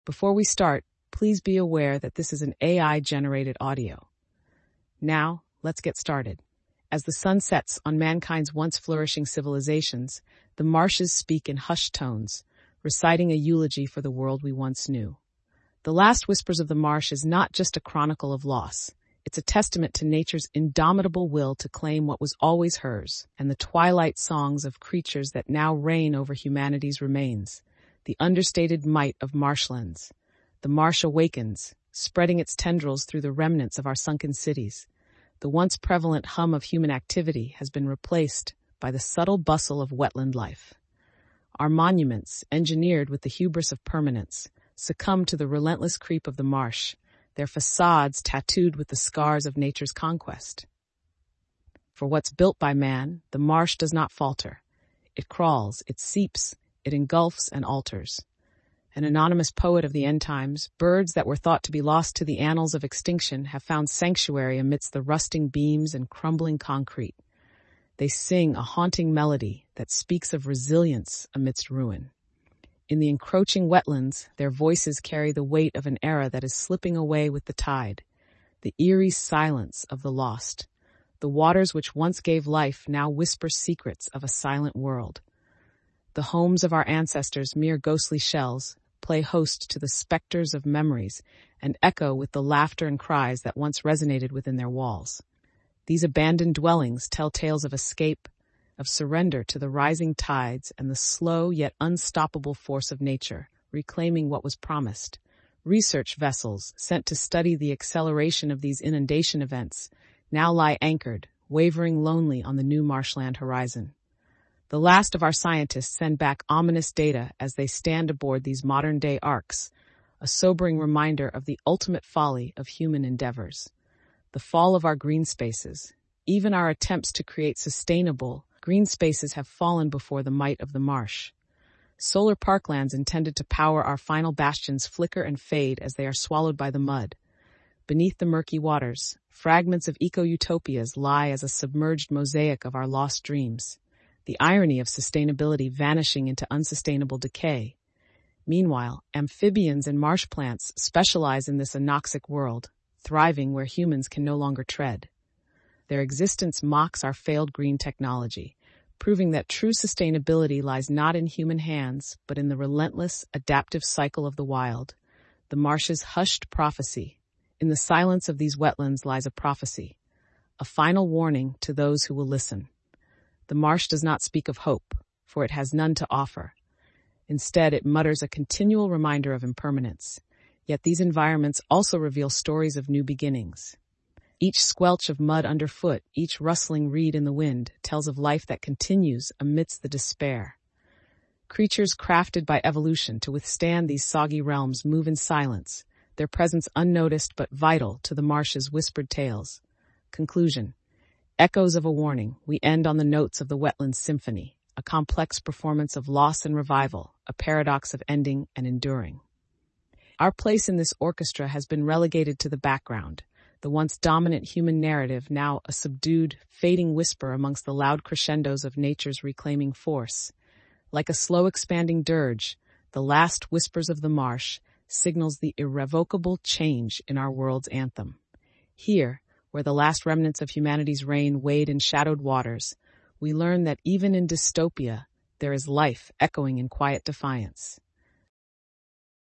Before we start, please be aware that this is an AI-generated audio. Now, let's get started. As the sun sets on mankind's once flourishing civilizations, the marshes speak in hushed tones, reciting a eulogy for the world we once knew. The Last Whispers of the Marsh is not just a chronicle of loss. It's a testament to nature's indomitable will to claim what was always hers, and the twilight songs of creatures that now reign over humanity's remains, the understated might of marshlands. The marsh awakens, spreading its tendrils through the remnants of our sunken cities. The once prevalent hum of human activity has been replaced by the subtle bustle of wetland life. Our monuments, engineered with the hubris of permanence, succumb to the relentless creep of the marsh, their facades tattooed with the scars of nature's conquest. For what's built by man, the marsh does not falter. It crawls, it seeps, it engulfs and alters. An anonymous poet of the end times, birds that were thought to be lost to the annals of extinction have found sanctuary amidst the rusting beams and crumbling concrete. They sing a haunting melody that speaks of resilience amidst ruin. In the encroaching wetlands, their voices carry the weight of an era that is slipping away with the tide, the eerie silence of the lost. The waters which once gave life now whisper secrets of a silent world. The homes of our ancestors, mere ghostly shells, play host to the specters of memories and echo with the laughter and cries that once resonated within their walls. These abandoned dwellings tell tales of escape, of surrender to the rising tides and the slow yet unstoppable force of nature, reclaiming what was promised. Research vessels sent to study the acceleration of these inundation events now lie anchored, wavering lonely on the new marshland horizon. The last of our scientists send back ominous data as they stand aboard these modern-day arks, a sobering reminder of the ultimate folly of human endeavors. The fall of our green spaces. Even our attempts to create sustainable green spaces have fallen before the might of the marsh. Solar parklands intended to power our final bastions flicker and fade as they are swallowed by the mud. Beneath the murky waters, fragments of eco-utopias lie as a submerged mosaic of our lost dreams. The irony of sustainability vanishing into unsustainable decay. Meanwhile, amphibians and marsh plants specialize in this anoxic world, thriving where humans can no longer tread. Their existence mocks our failed green technology, proving that true sustainability lies not in human hands, but in the relentless, adaptive cycle of the wild. The marsh's hushed prophecy. In the silence of these wetlands lies a prophecy, a final warning to those who will listen. The marsh does not speak of hope, for it has none to offer. Instead, it mutters a continual reminder of impermanence. Yet these environments also reveal stories of new beginnings. Each squelch of mud underfoot, each rustling reed in the wind, tells of life that continues amidst the despair. Creatures crafted by evolution to withstand these soggy realms move in silence, their presence unnoticed but vital to the marsh's whispered tales. Conclusion. Echoes of a warning, we end on the notes of the Wetlands Symphony, a complex performance of loss and revival, a paradox of ending and enduring. Our place in this orchestra has been relegated to the background, the once dominant human narrative now a subdued, fading whisper amongst the loud crescendos of nature's reclaiming force. Like a slow expanding dirge, the last whispers of the marsh signals the irrevocable change in our world's anthem. Here, where the last remnants of humanity's reign wade in shadowed waters, we learn that even in dystopia, there is life echoing in quiet defiance.